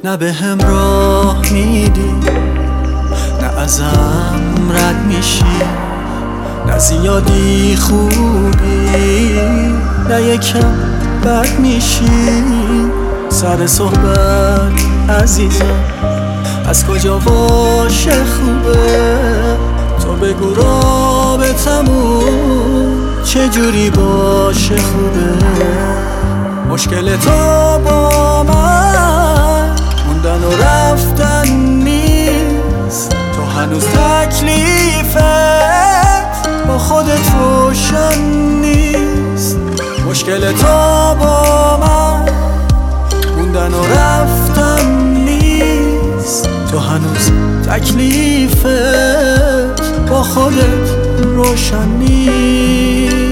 نه به هم راه میدی، نه ازم رد میشی، نه زیادی خوبی نه یکم بد میشی. سر صحبت عزیزم از کجا باشه خوبه، تو بگو رابطمون چجوری باشه خوبه. مشکل تو با من موندن و رفتن نیست، تو هنوز تکلیفت با خودت روشن نیست. مشکل تو با من موندن و رفتن نیست، تو هنوز تکلیفت با خودت روشن نیست.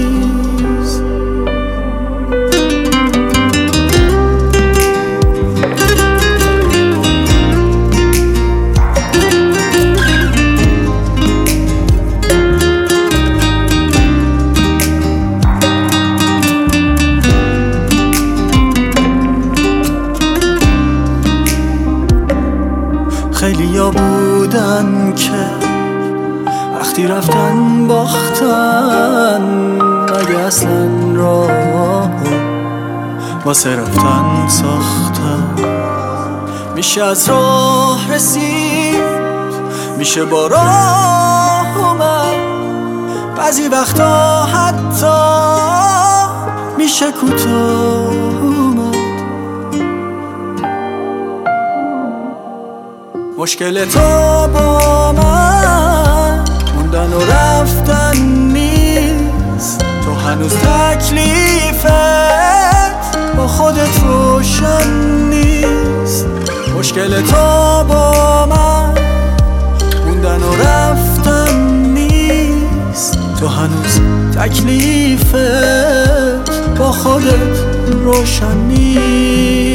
خیلیا بودن که وقتی رفتن باختن، مگه اصلا راه واسه رفتن ساختن. میشه از راه رسید، میشه با راه اومد، بعضی وقتا حتی میشه کوتاه اومد. مشکل تو با من موندن و رفتن نیست، تو هنوز تکلیفت با خودت روشن نیست. مشکل تو با من موندن و رفتن نیست، تو هنوز تکلیفت با خودت روشن نیست.